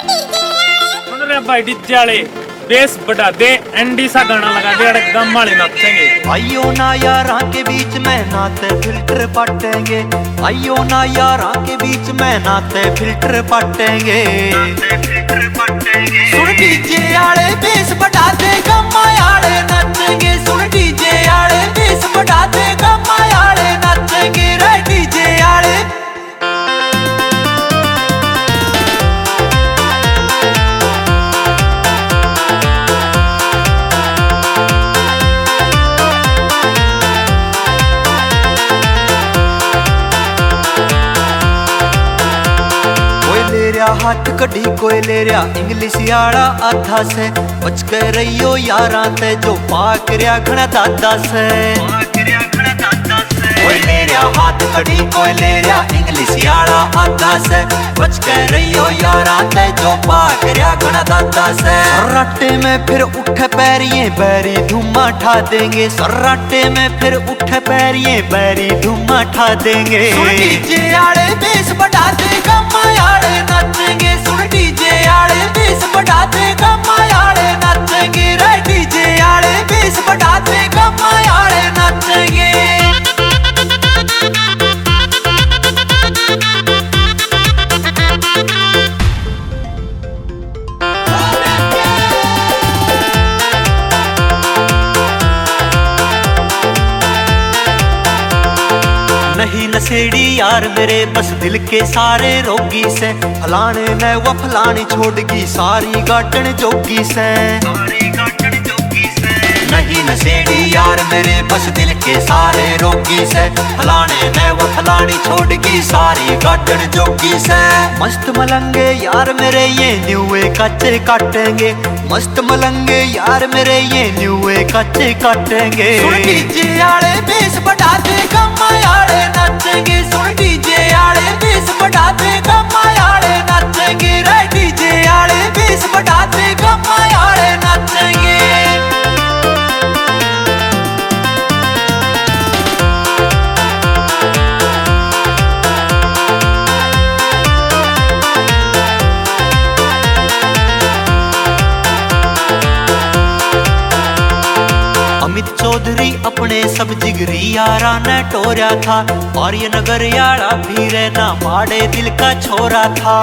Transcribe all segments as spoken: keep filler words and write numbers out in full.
सुन रहे भाई डीजे वाले बेस बढ़ा दे, एंडी सा गाना लगा दे, दम वाले नाचेंगे। आइयो ना यारा के बीच में नाते फिल्टर पाटेंगे, आइयो ना यारा के बीच में नाते फिल्टर पाटेंगे। सुन डीजे आले बेस बढ़ा दे, गम्मा आले नाचेंगे। सुन डीजे आले बेस बढ़ा दे, गम्मा आले नाचेंगे रे डीजे आले। हाथ कड़ी कोई ले रहा इंग्लिश यारा आधा से, बच के रहियो यारा ते जो पाक रहा घना दादा से। कोई ले रहा हाथ कड़ी कोई ले रहा इंग्लिश यारा आधा से, बच के रहियो यारा ते जो पाक रहा घना दादा से। सर्राटे में फिर उठ पैरिए बैरी धुमा ठा देंगे, सर्राटे में फिर उठ पैरिए बैरी धुमा ठा देंगे। डीजे आले बेस बढ़ा दे, गम्मा आले नाचेंगे। सुन डीजे आले बेस बढ़ा दे, गम्मा आले नाचेंगे रे डीजे आले बेस बढ़ा दे, गम्मा आले नाचेंगे। नहीं नशेड़ी यार मेरे बस दिल के सारे रोगी से, फलाने में वो फलानी छोड़गी सारी गाटन जोगी से। नहीं नशेड़ी यार मेरे बस दिल के सारे रोगी से, फलाने में वो फलानी छोड़गी सारी गाटन जोगी से। मस्त मलंगे यार मेरे ये न्यूए कच्चे काटेंगे, मस्त मलंगे यार मेरे ये न्यूए कच्चे काटेंगे। सुन डीजे आले बेस बढ़ा दे, गम्मा आले नाचेंगे। सुन डीजे आले बेस बढ़ा दे, गम्मा आले नाचेंगे रे डीजे आले बेस बढ़ा दे, गम्मा आले नाचेंगे। अमित चौधरी अपने सब जिगरी यारा ने टोरा था, और ये नगर यारा भी रहना माड़े दिल का छोरा था।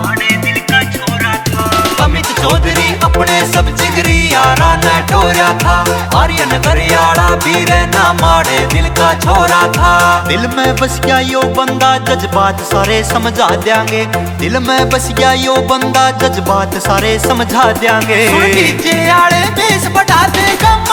अमित चौधरी अपने सब जिगरी यारा ने टोरा था, और ये नगर यारा भी रहना माड़े दिल का छोरा था। दिल में बस गया यो बंदा जज्बात सारे समझा देंगे, दिल में बस गया यो बंदा जज्बात सारे समझा देंगे। डीजे आले बेस बढ़ा दे,